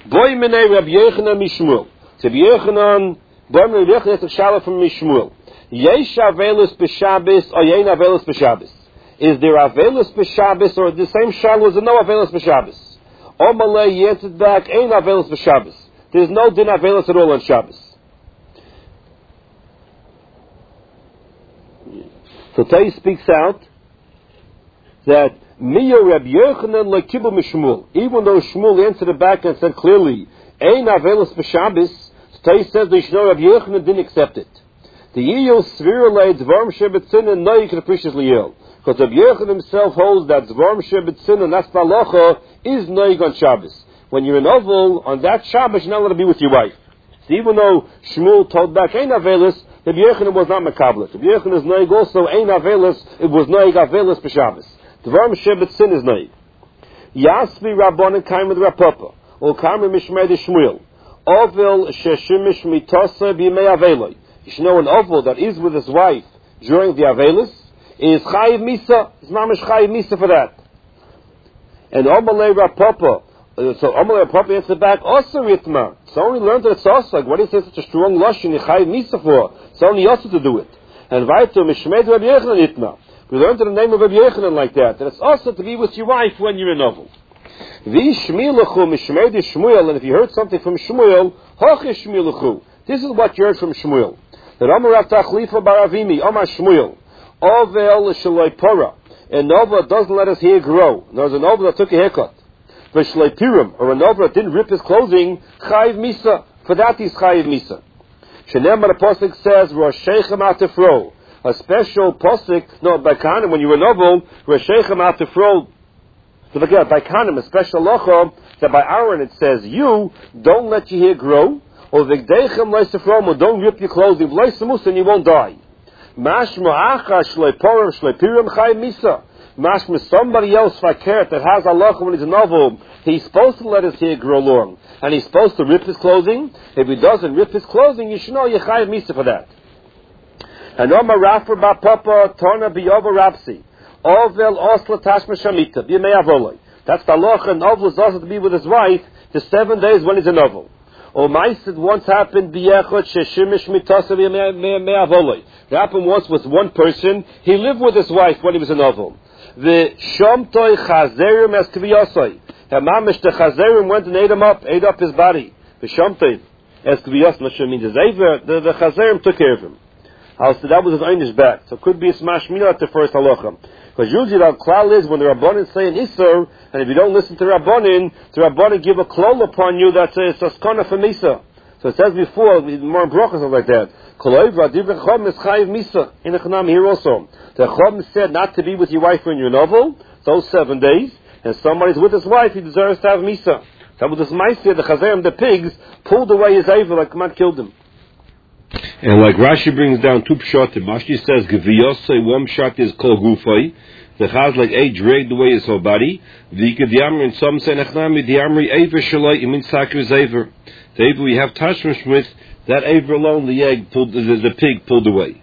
Boy Menei Rabbi Yochanan Mishmuel. So Rabbi Yochanan, Boy Menei Rabbi Yochanan, it's a shala from Mishmuel. Yesh Avelis B'Shabbos or Yein Avelis B'Shabbos. Is there Avelis B'Shabbos or the same shala as no Avelis B'Shabbos? Omalei Yetzid back, Ein Avelis B'Shabbos. There's no din Avelis at all on Shabbos. So Tay speaks out that Miya Rabbi Yochanan lekibu mishmuel. Even though Shmuel answered it back and said clearly, Ein Avelis B'Shabbos, Tay says the Yishno Rabbi Yochanan didn't accept it. The Yiyul Svira leid Zvarm Shebetzin and Noik Reprecious Liyel. Because Rabbi Yochanan himself holds that Zvarm Shebetzin and that's Halacha is Noik on Shabbos. When you're in Oval, on that Shabbos, you're not allowed to be with your wife. So even though Shmuel told back Ein Avelis, Rabbi Yochanan was not Makablet. Rabbi Yochanan is Noig also Ein Avelis, it was Noig Avelis B'Shabbos. Dvar Shebetzin is Noig. Yasvi Rabbanan Kaim with Rapapa, or Kaim Mishmei de Shmuel. Ovel Sheshimish Mitasa B'Yimei Aveloi. You should know an Ovel that is with his wife during the Avelis is Chayiv Misa. It's Mamish Chayiv Misa for that. And Omalei Rapapa. So Omalei Rapapa answered back, Osa Ritma. So only learned that it's Osa. What do you say such a strong Lashon you Chayiv Misa for? It's only Osa to do it. And Vaito Mishmei de Rabbi Yochanan Itma. We learned in the name of Rabbi Yochanan like that it's also to be with your wife when you're in Oval. And if you heard something from Shmuel, this is what you heard from Shmuel. That Amar Tachlifa Baravimi, Amar Shmuel, Ovel Shaloi Pora, and Nova doesn't let his hair grow. There's a Nova that took a haircut. But Shaloi Pirum, or a Nova that didn't rip his clothing, Chayiv Misa. For that he's Chayiv Misa. Shenemar the Pasuk says, Roshechem Atefro. A special posik, no, by Kanim, when you were noble, Reshechem Atefro, so again, by Kanim, a special locha, that by Aaron it says, you don't let your hair grow, or Vigdeichem Leisefromo, don't rip your clothing, Leisemus, and you won't die. Mashma Acha, Shleiporim, Shleipirim, Chai Misa. Mashma, somebody else, Fakert, that has Allah when he's novel, he's supposed to let his hair grow long, and he's supposed to rip his clothing. If he doesn't rip his clothing, you should know you're Chai Misa for that. And Omar Rafa ba Papa Tona Biyova Rapsi. Ovel Osla Tashma Shamita. B'Yimei Avoloi. That's the halacha, and Ovel is also to be with his wife the 7 days when he's in Ovel. Or Maisid once happened B'Yechot Sheshimish Mitasa B'Yimei Avoloi. It happened once with one person. He lived with his wife when he was in Ovel. The Shomtoi Chazerim as Kviyosoi. Hamamish the Chazerim went and ate up his body. The Shomtoi as Kviyos, not sure means his Aver. The Chazerim took care of him. So that was his einish back. So it could be a smash mina at the first halacha. Because usually the klal is when the Rabbanin say an Isser, and if you don't listen to the Rabbanin give a klol upon you that's a saskana for Misa. So it says before, more brachas like that. Koloivra, Divrei Chacham is chayiv Misa. In the Chanam here also. The Chacham said not to be with your wife when you're novel, those 7 days, and somebody's with his wife, he deserves to have Misa. That was this Maisir, the Chazerim, the pigs, pulled away his Aver like Kamat killed him. And like Rashi brings down two pshatim, Rashi says, Geviyosei, one pshat is kol gufay. The chaz like dragged away his whole body. V'ika diamri, and some say, Nechnami diamri, Aver shalai, it means saker's Aver. The Aver we have tashmish with, that Aver alone, the egg pulled, the pig pulled away.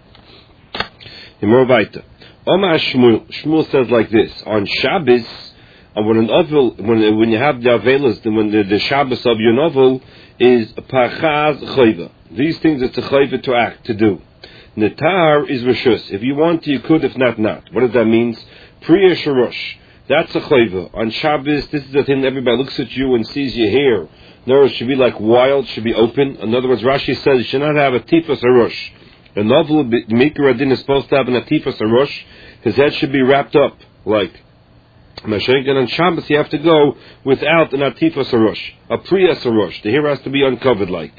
Imor Vaita. Omar Shmuel says like this, on Shabbos, when an oval, when you have the avelas, when the Shabbos of your novel is parchaz chayva. These things it's a chayva to act, to do. Netar is rishus. If you want to, you could. If not, not. What does that mean? Priya sharosh. That's a chayva. On Shabbos, this is the thing everybody looks at you and sees your hair. No, it should be like wild, should be open. In other words, Rashi says you should not have a tifas harosh. A novel, Mikra Adin is supposed to have an atifas harosh. His head should be wrapped up like Mashenkan. On Shabbos, you have to go without an atifas harosh, a priya harosh. The hair has to be uncovered like.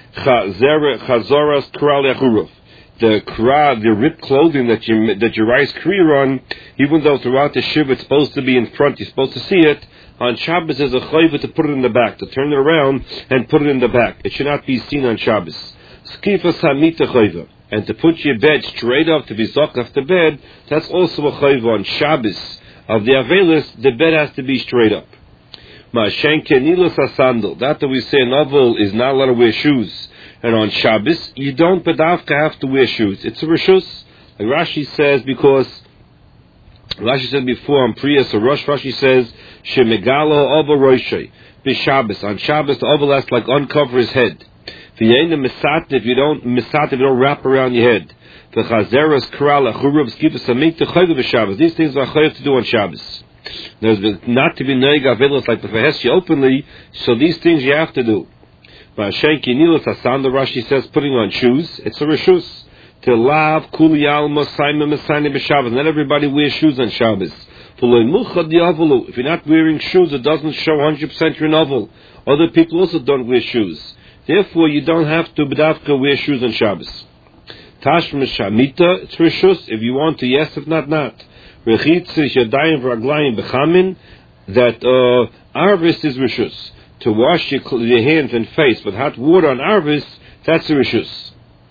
Chazoras Kral Yachuruf. The ripped clothing that you rise kriya on, even though throughout the shiva it's supposed to be in front, you're supposed to see it. On Shabbos there's a chayva to put it in the back, to turn it around and put it in the back. It should not be seen on Shabbos. Skifa samita chayva. And to put your bed straight up, to be zok off the bed, that's also a chayva on Shabbos. Of the Avelis, the bed has to be straight up. Ma'ashenke nilas asandal. That we say a novel is not allowed to wear shoes. And on Shabbos, you don't bedavka have to wear shoes. It's a rishus. Like Rashi says, because Rashi said before on Priya Sarosh, Rashi says, Shemegalo Ova Roshei, B'Shabbos. On Shabbos, the Ova has to like uncover his head. If you don't wrap around your head. These things are chayav to do on Shabbos. There's not to be neiga avelos like the Fahesya openly, so these things you have to do. But Shenki Nilas Hasan, the Rashi says, putting on shoes, it's a reshus. To lav kuli alma saima mesani b'Shabbos. Not everybody wears shoes on Shabbos. If you're not wearing shoes, it doesn't show 100% you're novel. Other people also don't wear shoes. Therefore, you don't have to b'davka wear shoes on Shabbos. Tashma shamita, it's reshus. If you want to, yes. If not, not. Rechitzis yadayim v'raglayim b'chamin. That arvis is reshus. To wash your hands and face with hot water on arvis, that's a reshus.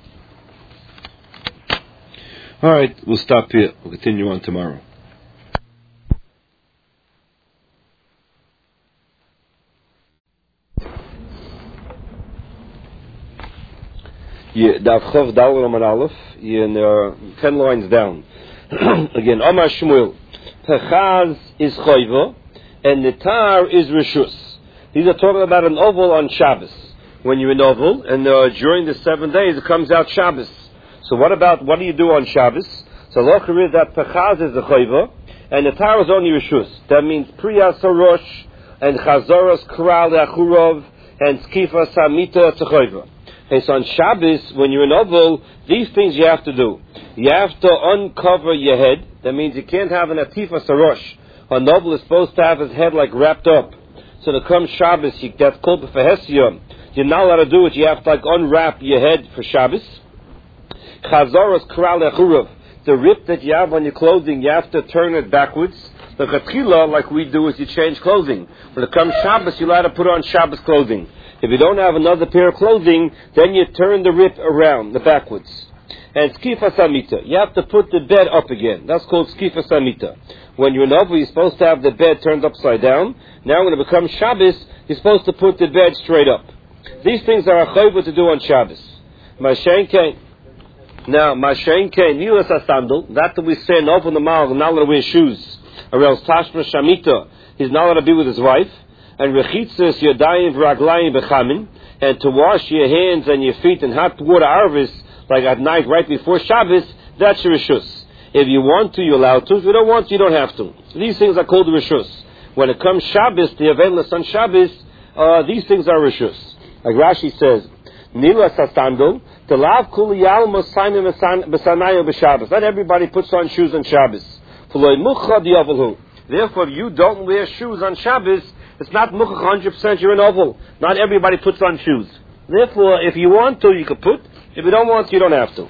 All right, we'll stop here. We'll continue on tomorrow. Daf Chav Daled Amar Aleph, in 10 lines down. Again, Amar Shmuel, Pechaz is Chayva, and Nitar is Reshus. These are talking about an oval on Shabbos. When you're in oval, and during the 7 days, it comes out Shabbos. So what do you do on Shabbos? So Locher is that Pechaz is the Chayva, and Nitar is only Reshus. That means Priya Sarosh, and Chazoras Kral Achurov, and Skifa Samita Tzachayva. Okay, so on Shabbos, when you're in oval, these things you have to do. You have to uncover your head. That means you can't have an atifa sarosh. A novel is supposed to have his head like wrapped up. So to come Shabbos, that's called the Fahesya. You're not allowed to do it. You have to like unwrap your head for Shabbos. Chazaras kral echurav. The rip that you have on your clothing, you have to turn it backwards. The chatchila, like we do, is you change clothing. When it comes Shabbos, you're allowed to put on Shabbos clothing. If you don't have another pair of clothing, then you turn the rip around, the backwards. And skifa samita, you have to put the bed up again. That's called skifa samita. When you're in oval, you're supposed to have the bed turned upside down. Now when it becomes Shabbos, you're supposed to put the bed straight up. These things are a chayva to do on Shabbos. Mashenke, nilas asandal, that we say in oval the mal, not allowed to wear shoes. Or else tashma shamita, he's not allowed to be with his wife. And rechitzes yadayim v'raglayim b'chamin, and to wash your hands and your feet in hot water arvis, like at night right before Shabbos, that's your reshus. If you want to, you're allowed to. If you don't want to, you don't have to. These things are called reshus. When it comes Shabbos, the Avelis on Shabbos, these things are reshus. Like Rashi says, Nila sasandol, the lav kuli yalma saimim b'sanayo b'Shabbos. Not everybody puts on shoes on Shabbos. Therefore, if you don't wear shoes on Shabbos, it's not muchach 100% you're in oval. Not everybody puts on shoes. Therefore, if you want to, you can put. If you don't want to, you don't have to.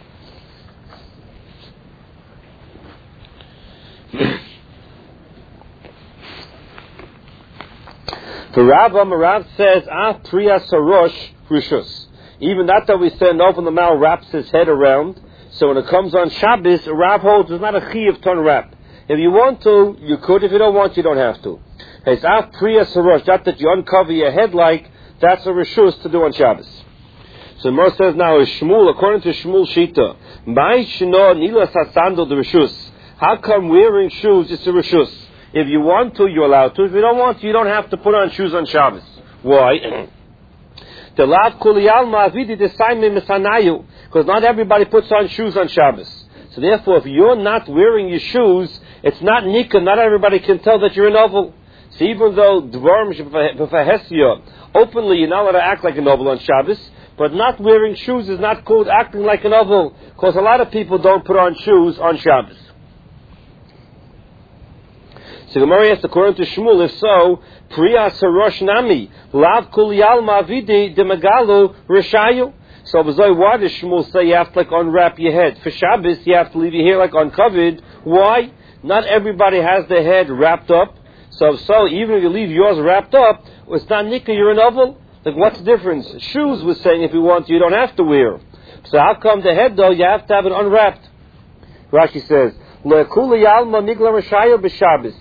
The Rav says, Priya Sarosh Rishus. Even that we say, an oval the mouth wraps his head around. So when it comes on Shabbos, Rav holds it's not a chiyav to unwrap. If you want to, you could. If you don't want to, you don't have to. It's Priya Sarosh, that you uncover your head like, that's a reshus to do on Shabbos. So the Gemara says now, Shmuel, according to Shmuel Shita, Mai Shino Nilas Hasandal the reshus. How come wearing shoes is a reshus? If you want to, you're allowed to. If you don't want to, you don't have to put on shoes on Shabbos. Why? The lav kuliyal ma'avidi desaimim misanayu, because not everybody puts on shoes on Shabbos. So therefore, if you're not wearing your shoes, it's not nikah. Not everybody can tell that you're a novel. So even though dvarim b'fahesya, openly you're not allowed to act like a novel on Shabbos, but not wearing shoes is not called acting like a novel, because a lot of people don't put on shoes on Shabbos. So Gemara asks, according to Shmuel, if so, Priya Sarosh Nami, Lav Kuliyal Mavidi de Magalu Rishayu. So why does Shmuel say you have to like unwrap your head? For Shabbos, you have to leave your hair like uncovered. Why? Not everybody has their head wrapped up. So even if you leave yours wrapped up, it's not nikah, you're an oval. Like what's the difference? Shoes was saying if you want to, you don't have to wear. So how come the head though, you have to have it unwrapped? Rashi says, Le'kuli Yalma Migla Rishayu b'Shabbos.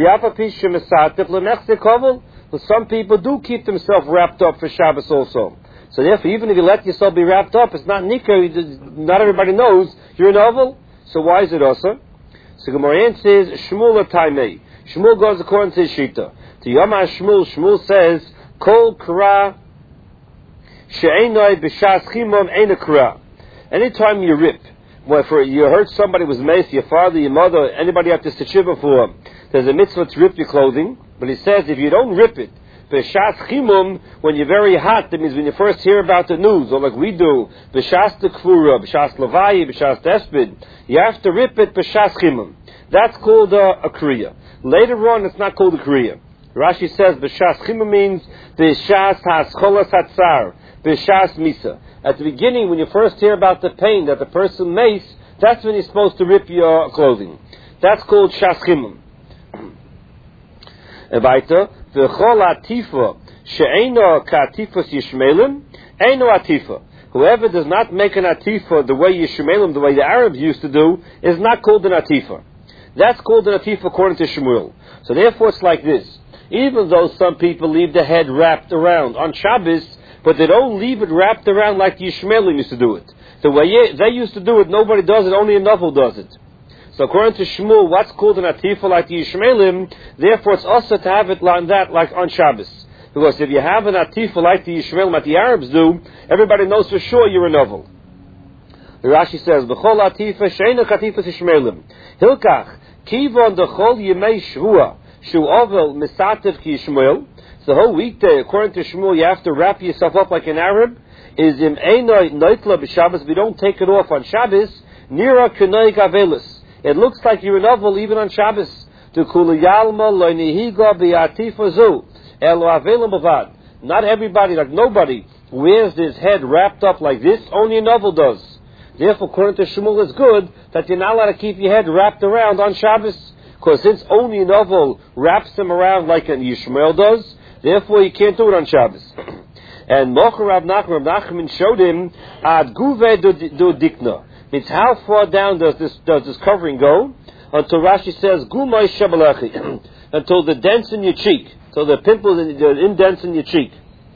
Well, some people do keep themselves wrapped up for Shabbos also. So therefore, even if you let yourself be wrapped up, it's not nikah. Not everybody knows you're an oval. So why is it also? So Gemara answers, Shmuel Taimei. Shmuel goes according to his Shita. To Yoma Shmuel says, Kol Kra She'enoi B'Shas Chimon Eina Kra. Anytime you rip, whether you heard somebody was maced, your father, your mother, anybody have to teshuva for, there's a mitzvah to rip your clothing, but he says if you don't rip it, B'Shas Chimon, when you're very hot, that means when you first hear about the news, or like we do, B'Shas Tekfura, B'Shas Levayi, B'Shas Despid, you have to rip it B'Shas Chimon. That's called a kriya. Later on, it's not called a kriya. Rashi says B'Shas Chimon means B'Shas Hascholas Hatzar, B'Shas Misa. At the beginning, when you first hear about the pain that the person mace, that's when you're supposed to rip your clothing. That's called Shas Chimon. Weiter, V'chol Atifa she'eino ka'atifas Yishmaelim, eino Atifa. Whoever does not make an Atifa the way Yishmaelim, the way the Arabs used to do, is not called an Atifa. That's called an Atifa according to Shmuel. So therefore it's like this. Even though some people leave the head wrapped around on Shabbos, but they don't leave it wrapped around like the Yishmaelim used to do it. The way they used to do it, nobody does it, only a novel does it. So according to Shmuel, what's called an Atifa like the Yishmaelim, therefore it's also to have it like that, like on Shabbos. Because if you have an Atifa like the Yishmaelim, like the Arabs do, everybody knows for sure you're a novel. The Rashi says, B'chol Atifa she'eino k'atifas Yishmaelim. Hilkach, kivon dechol yemei shvua, shu ovel misatev ki Yishmael. The whole weekday, according to Shmuel, you have to wrap yourself up like an Arab. Is im einoi noitla b'Shabbos. If you don't take it off on Shabbos, nira k'noi gavelis. It looks like you're a novel even on Shabbos. To kuliyalma lo nihiga bi'atifa zu elo avelim bavad. Not everybody, like nobody, wears his head wrapped up like this. Only a novel does. Therefore, according to Shmuel, it's good that you're not allowed to keep your head wrapped around on Shabbos. Because since only a novel wraps him around like an Yishmael does, therefore, you can't do it on Shabbos. And Mocher Rav Nachman showed him ad guve do dikna. Means how far down does this covering go? Until Rashi says gumay shabalachi, until the dents in your cheek, until the pimples, the indents in your cheek.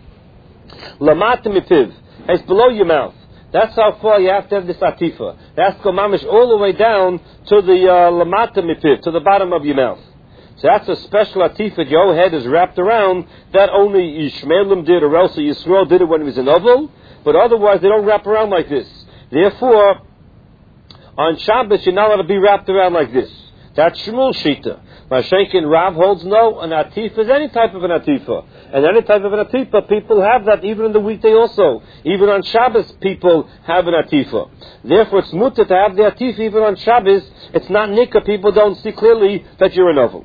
Lamata mipiv, it's below your mouth. That's how far you have to have this atifa. That's go mamish all the way down to the lamata mipiv, to the bottom of your mouth. So that's a special atifah. Your whole head is wrapped around. That only Yishmaelim did, or else Yisrael did it when he was a novel. But otherwise, they don't wrap around like this. Therefore, on Shabbos, you're not allowed to be wrapped around like this. That's Shmuel Shita. Mashenkin Rav holds no, an atifah is any type of an atifah. And any type of an atifah, people have that even in the weekday also. Even on Shabbos, people have an atifah. Therefore, it's mutter to have the atifah even on Shabbos. It's not nikah. People don't see clearly that you're a novel.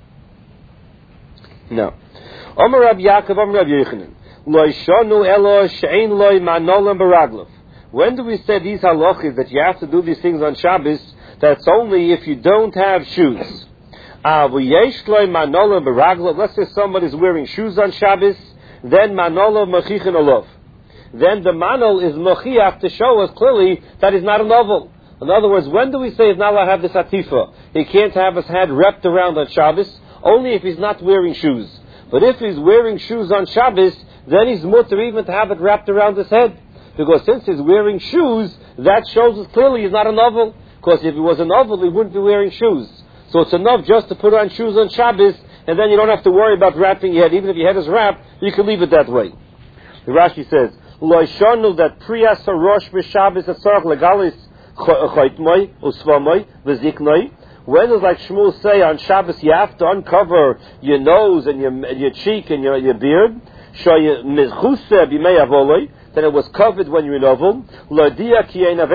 No. Omer Rab Yaakov, Omer Rab Yechanan. Lo yishonu elo she'ein lo manolam baraglov. When do we say these halachas that you have to do these things on Shabbos? That's only if you don't have shoes. Let's say somebody's wearing shoes on Shabbos, then manol machichin olav. Then the manol is machiach to show us clearly that he's not a novel. In other words, when do we say he's not allowed to have this atifa? He can't have his head wrapped around on Shabbos, only if he's not wearing shoes. But if he's wearing shoes on Shabbos, then he's mutter even to have it wrapped around his head. Because since he's wearing shoes, that shows us clearly he's not a novel. Because if he was a novel, he wouldn't be wearing shoes. So it's enough just to put on shoes on Shabbos, and then you don't have to worry about wrapping your head. Even if your head is wrapped, you can leave it that way. The Rashi says, Lo shanu that priyas harosh b'Shabbos atzarach legalis choitmoi usvamoi v'ziknoi. When does, like Shmuel say, on Shabbos you have to uncover your nose and your cheek and your beard? Then it was covered when you were novel. When do you have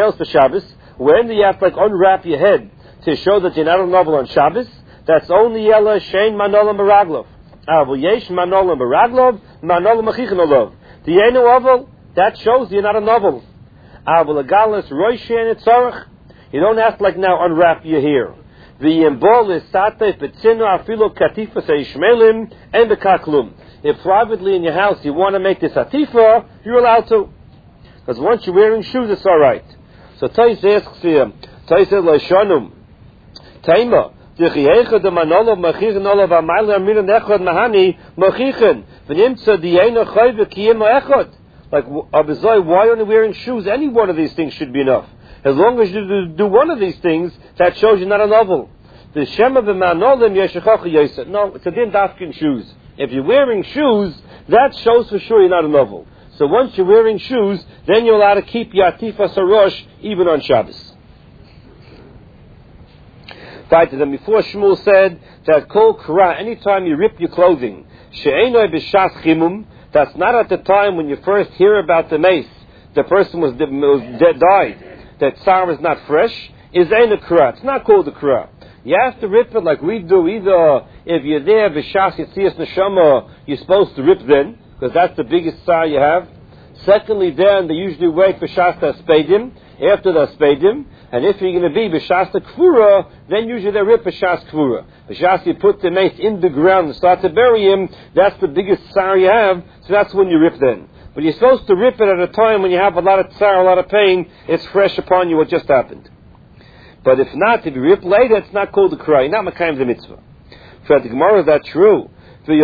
to unwrap your head to show that you're not a novel on Shabbos? That's only yella shein manolam baraglov. Avu yesh manolam baraglov, manolam machichin olav. The yenu oval, that shows you're not a novel. Avu legalis roishen etzarach. You don't have to like now unwrap your hair. The yembol is satei petzino afilo katifa seishmelim and the kaklum. If privately in your house you want to make this atifa, you're allowed to. Because once you're wearing shoes, it's all right. So Tais asks here, Tais says, L'shanum, Taima, D'chiyeicha de manolov machichin olav amayla amina echad mahani machichin, v'nimtza di'ena chayve kiyim echad. Like, Abizai, why only wearing shoes? Any one of these things should be enough. As long as you do one of these things, that shows you're not a novel. The Shema b'manolim yeshechocha yosef. No, it's a din dafkin shoes. If you're wearing shoes, that shows for sure you're not a novel. So once you're wearing shoes, then you're allowed to keep Yatifas Harosh even on Shabbos. Right, then before Shmuel said that Kol Kra, anytime you rip your clothing, She'enoi b'shas chimum, that's not at the time when you first hear about the mace, the person was died, that tsar is not fresh, is ein a Kra. It's not called a Kra. You have to rip it like we do. Either if you're there, b'shas yitzias neshama, you're supposed to rip then, because that's the biggest tsar you have. Secondly, then they usually wait for shas spadim, after the spadim, and if you're going to be b'shas kfura, then usually they rip b'shas kfura. B'shas you put the mace in the ground and start to bury him, that's the biggest tsar you have, so that's when you rip then. But you're supposed to rip it at a time when you have a lot of tsar, a lot of pain, it's fresh upon you what just happened. But if not, if you rip later, it's not called a cry, not makayim the mitzvah. For the Gemara, is that true? They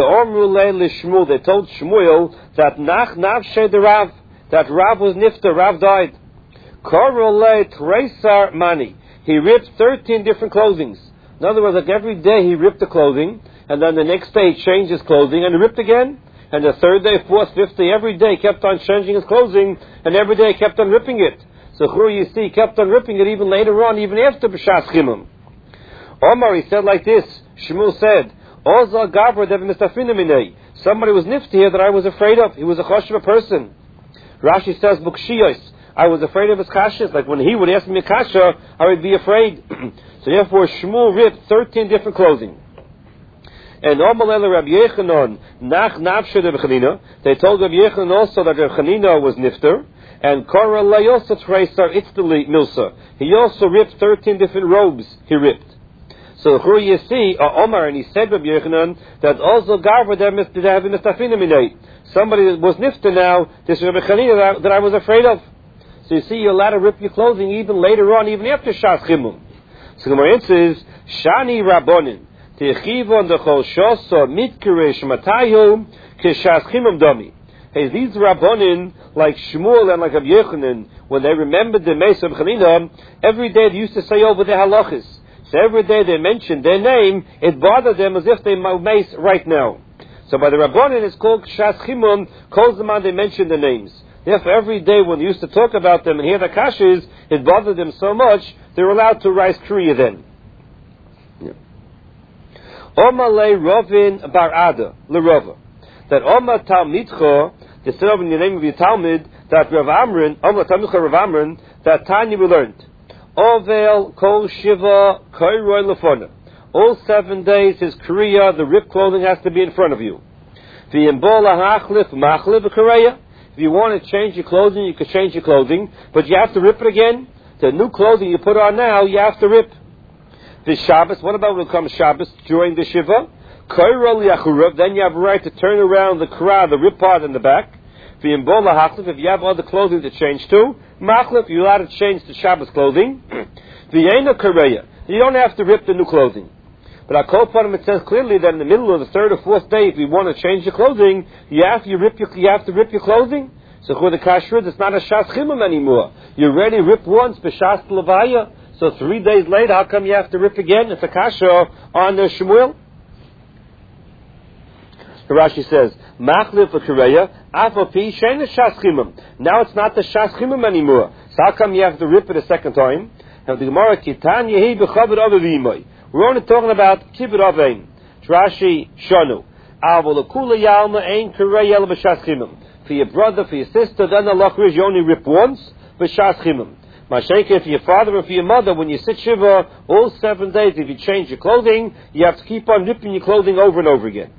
told Shmuel that nach nafshe the Rav, that Rav was nifter, Rav died. Korole tresar mani. He ripped 13 different clothings. In other words, like every day he ripped the clothing, and then the next day he changed his clothing and he ripped again. And the third day, fourth, fifth day, every day he kept on changing his clothing, and every day he kept on ripping it. So you see, he kept on ripping it even later on, even after B'shas Chimum. Omar, he said like this, Shmuel said, Oza Gabra Dev Mistafina Minei. Somebody was nifty here that I was afraid of. He was a choshev person. Rashi says, Bukshiyos. I was afraid of his kashas. Like when he would ask me a kasha, I would be afraid. So therefore, Shmuel ripped 13 different clothing. And Omalele Rabbi Yechanan, Nach Navshe Reb Chanina. They told Rabbi Yechanan also that Reb Chanina was nifter. And Korah Layosa Treisar Itztali Milsa. He also ripped 13 different robes. He ripped. So here you see Omar, and he said Rabbi Yechanan that also Garva there did have in the Stafina Minay. Somebody that was nifter now, this Rabbi Chanina that I was afraid of. So you see, you're allowed to rip your clothing even later on, even after Shas Chimum. So the Gemara says, Shani Rabbonin, Techivon dechol shoso mitkiresh matayu keshas chimum domi. Hey, these Rabbonin, like Shmuel and like Rabbi Yechanan, when they remembered the Mace of Chanina, every day they used to say over their halachas. So every day they mentioned their name, it bothered them as if they mace right now. So by the Rabbonin, it's called Shas Chimum, calls them on, they mention the names. Therefore, every day when they used to talk about them and hear the kashas, it bothered them so much, they were allowed to rise kriya then. Oma le Rovin bar Ada, le Rova. That Oma Talmidcha, they said over in the name of your Talmud, that Rav Amrin, Oma Talmidcha Rav Amrin, that Tanya we learned. Ovel kol shiva koiroi lefona. All 7 days his kriya, the ripped clothing has to be in front of you. V'yimbola hachlif machlif v'kareya. If you want to change your clothing, you can change your clothing, but you have to rip it again. The new clothing you put on now, you have to rip. The Shabbos, what about when it comes Shabbos during the Shiva? Then you have a right to turn around the kra, the rip part in the back. If you have other clothing to change to, machlif, you're allowed to change the Shabbos clothing. You don't have to rip the new clothing. But our Kol Panim, it says clearly that in the middle of the third or fourth day, if you want to change your clothing, you have to rip your clothing. So for the kashrut, it's not a shas chimum anymore. You already ripped once, b'shas levaya. So 3 days later, how come you have to rip again? It's a kasha on the Shmuel. The Rashi says, Machlif v'kareya, afopi shein shas chimum. Now it's not the shas chimum anymore. So how come you have to rip it a second time? And the Gemara, Kitan yehi b'chavod avivimoi. We're only talking about kibbut avein. Rashi shanu. Avol kula yalma ein kareya el b'shas chimum. For your brother, for your sister, then the lachar is you only rip once, b'shas chimum. Mashenka, for your father or for your mother, when you sit shiva, all 7 days, if you change your clothing, you have to keep on ripping your clothing over and over again.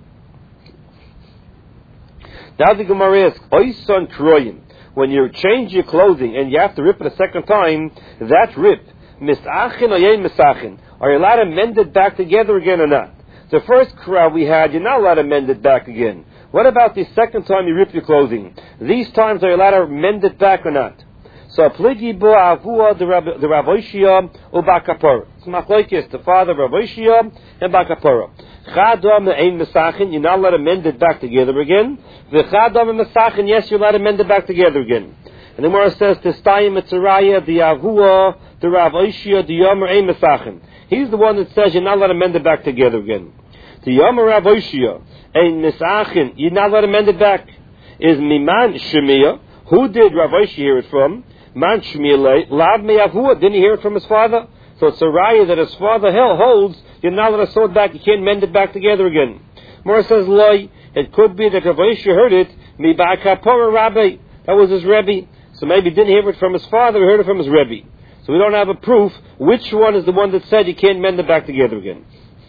Now the Gemara asks, Oison kroyim, when you change your clothing and you have to rip it a second time, that rip, misachin or yein misachin, are you allowed to mend it back together again or not? The first crowd we had, you're not allowed to mend it back again. What about the second time you rip your clothing? These times, are you allowed to mend it back or not? So, pligi bo avua the Rav Oishia or Bakapora. It's machlokes, the father of Rav Oishia and Bakapora. Chadam ein mesachin, you're not allowed to mend it back together again. The chadam and mesachin, yes, you're allowed to mend it back together again. And the Gemara says, Testayim Mitzraya, the Avua, the Rav Oishia, the Yomer Ein Mesachim. He's the one that says you're not allowed to mend it back together again. The Yomer Rav Oishia, Ein Mesachim, you're not allowed to mend it back. Is Miman Shemiya. Who did Rav Oishia hear it from? Man Shemiya Lav Me Avua. Didn't he hear it from his father? So it's a raya that his father holds, you're not allowed to sew it back, you can't mend it back together again. Mora says, Loi, it could be that Rav Oishia heard it, Mi Ba'akapora Rabbi. That was his Rebbe. So maybe he didn't hear it from his father, he heard it from his Rebbe. So we don't have a proof which one is the one that said you can't mend it back together again.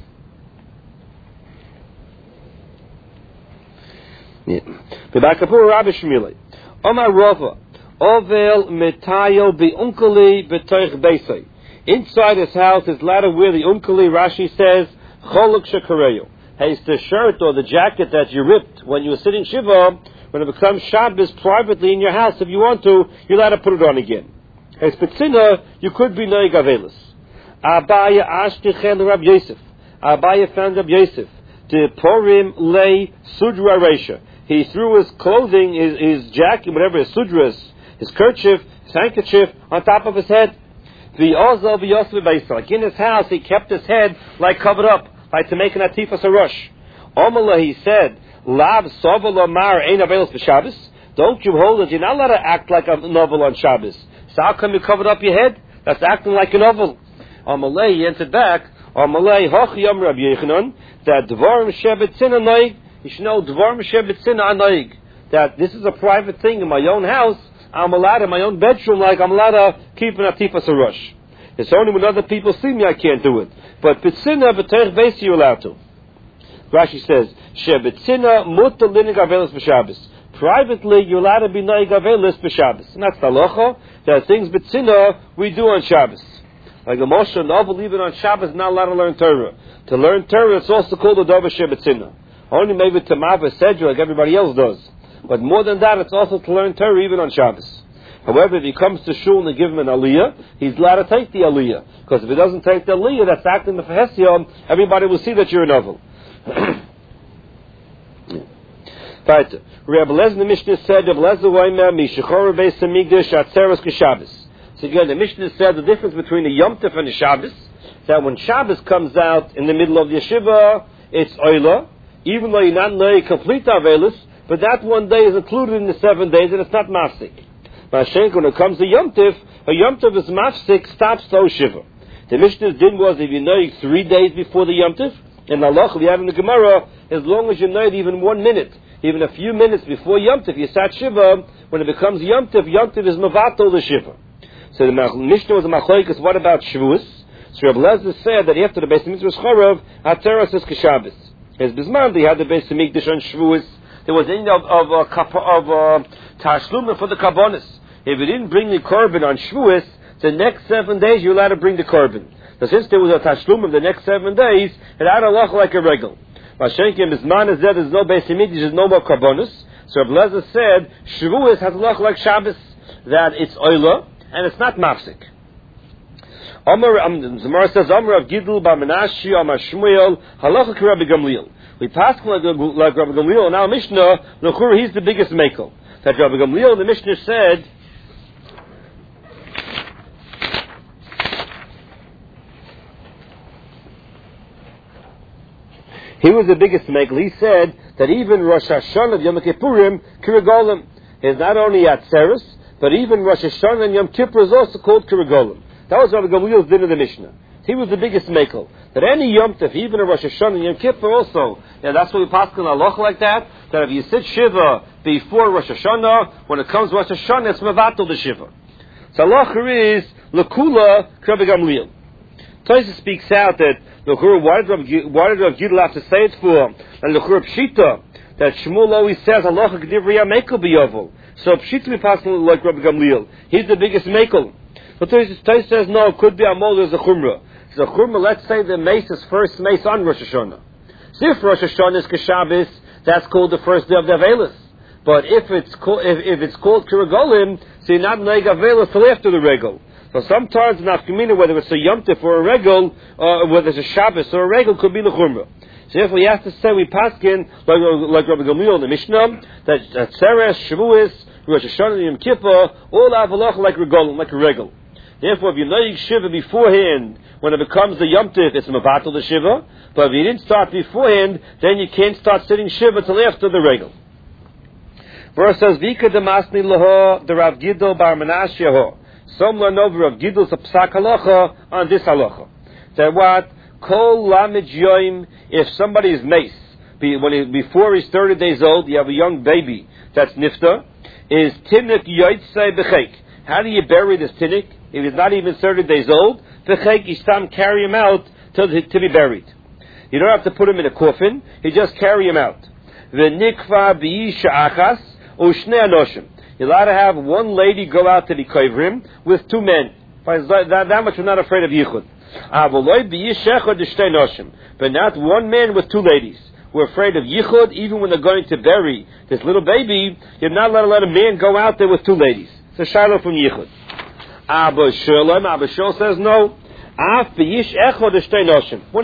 B'Ba'akapora Rabbi Shmilei. Omar Rava, Ovel Metayo Bi'unkali B'toich Beisai. Inside his house, his ladder where the unkali, Rashi says, Choluk Shekareyo. Hey, it's the shirt or the jacket that you ripped when you were sitting Shiva, when it becomes Shabbos privately in your house, if you want to, you're allowed to put it on again. Hey, Spitzina, you could be Noig Avelis. Abaya Ashtichen Rab Yosef. Abaya found Rab Yosef. De Porim Lei Sudra Resha. He threw his clothing, his jacket, whatever, his sudras, his kerchief, his handkerchief, on top of his head. Like in his house, he kept his head like covered up, like to make an atifas harosh. Omala, he said, Lav Sovalomar Ein Avelos b'Shabbos. Don't you hold that you're not allowed to act like a novel on Shabbos? So how come you covered up your head? That's acting like a novel. Omala, he answered back, Omala Hoch Yom Rabbi Yechanan, that Dvarim Shebetzina Noig. You should know Dvarim Shebetzina Noig. That this is a private thing in my own house. I'm allowed in my own bedroom, like I'm allowed to keep an atifas harosh. It's only when other people see me I can't do it. But B'tzina B'terech Beis you're allowed to. Rashi says, Shebetzina Muta Linig Avelis B'Shabbos. Privately, you're allowed to be Noig Avelis B'Shabbos. And that's the halacha. There are things B'tzina we do on Shabbos. Like a Moshe and Novel, even on Shabbos, not allowed to learn Torah. To learn Torah, it's also called a Dova Shebetzina. Only maybe Tamar V'Sedra, like everybody else does. But more than that, it's also to learn Torah even on Shabbos. However, if he comes to shul and they give him an aliyah, he's allowed to take the aliyah. Because if he doesn't take the aliyah, that's acting the fehesiyah, everybody will see that you're a novel. Right. Rabbi Lezer, the Mishnah said, Rabbi Lezer Weimer, Mishachor Beis Hamikdash Atzeres K'Shabbos. So again, the Mishnah said the difference between the Yom Tov and the Shabbos, that when Shabbos comes out in the middle of the yeshiva, it's oila, even though you're not knowing complete avelis, but that one day is included in the 7 days, and it's not mafsik. Mashenk, when it comes to Yom Tov, a Yom Tov is mafsik, stops to Shiva. The Mishnah's din was, if you know 3 days before the Yom Tov, in the halach we have in the Gemara, as long as you know it even 1 minute, even a few minutes before Yom Tov, you sat Shiva, when it becomes Yom Tov is mavato the Shiva. So the Mishnah was a machlokes, what about Shavuos? So Rabbi Lezer said that after the Beis Hamikdash Chorav, Hatzeres is K'Shabbos. As Bisman, they had the Beis Hamikdash on Shavuos. There was any of tashlum for the karbonis. If you didn't bring the korban on Shavuos, the next 7 days you're allowed to bring the korban. So since there was a tashlum of the next 7 days, it had a lach like a regal. Mashenkim Bisman is that there's no Beis Hamikdash, there's no more karbonis. So Rabbi Lezer said Shavuos has a lach like Shabbos, that it's oila and it's not mafsik. Zamar says, Amar of Gidl, Bar Menashi, Amar Shmuel, Halacha Rabbi Gamliel. We pass like Rabbi Gamliel, and now Mishnah, L'chur, he's the biggest makel. That Rabbi Gamliel, the Mishnah said, he was the biggest makel. He said that even Rosh Hashanah, Yom Kippurim, Kirigolim, is not only Atzeres, but even Rosh Hashanah and Yom Kippur is also called Kirigolim. That was Rabbi Gamliel's din of the Mishnah. He was the biggest makel. That any Yom Tov, even a Rosh Hashanah and Yom Kippur also, that's why we pass on a loch like that, that if you sit Shiva before Rosh Hashanah, when it comes Rosh Hashanah, it's Mavato the Shiva. So locher is L'kula Rabbi Gamliel. Tosha speaks out that L'chur, why did Rabbi Gidl have to say it for? And L'chur Pshita, that Shmuel always says, Halacha G'divriyah Mekel B'Yovel. So Pshita we pass on like Rabbi Gamliel. He's the biggest makel. But Tosha says, no, it could be Amol, there's a Chumrah. So a Chumrah, let's say the mace is first mace on Rosh Hashanah. So if Rosh Hashanah is Keshabbos, that's called the first day of the Avelis. But if it's called Kirigolim, so you're not Noig Avelis till after the Regel. So sometimes in Afkamina, whether it's a Yom Tov or a Regel, or whether it's a Shabbos or a Regel, could be the Chumrah. So if we have to say, we paskin, like Rabbi Gamliel in the Mishnah, that Tzeres, Shavuos, Rosh Hashanah and Yom Kippur, all have halacha like a regal. Therefore, if you noig Shiva beforehand, when it becomes the Yom Tif, it's Mavatal the Shiva. But if you didn't start beforehand, then you can't start sitting Shiva till after the regal. Verse says, Vika demasni laho the Rav Gidol bar Menashe ho. Some learn over Rav Gidol's psak halacha on this halacha. That what? Kol lamid yoim, if somebody is mace, before he's 30 days old, you have a young baby that's nifta, is tinnik yotzei b'chek. How do you bury this tinnik? If he's not even 30 days old, b'chek, you start carry him out to be buried. You don't have to put him in a coffin, you just carry him out. V'nikva b'yisha achas, u'shnei anoshim. You're allowed to have one lady go out to the kovrim with two men. That much we're not afraid of yichud. But not one man with two ladies. We're afraid of yichud even when they're going to bury this little baby. You're not allowed to let a man go out there with two ladies. It's a shiloh from yichud. Abba Shulem says no.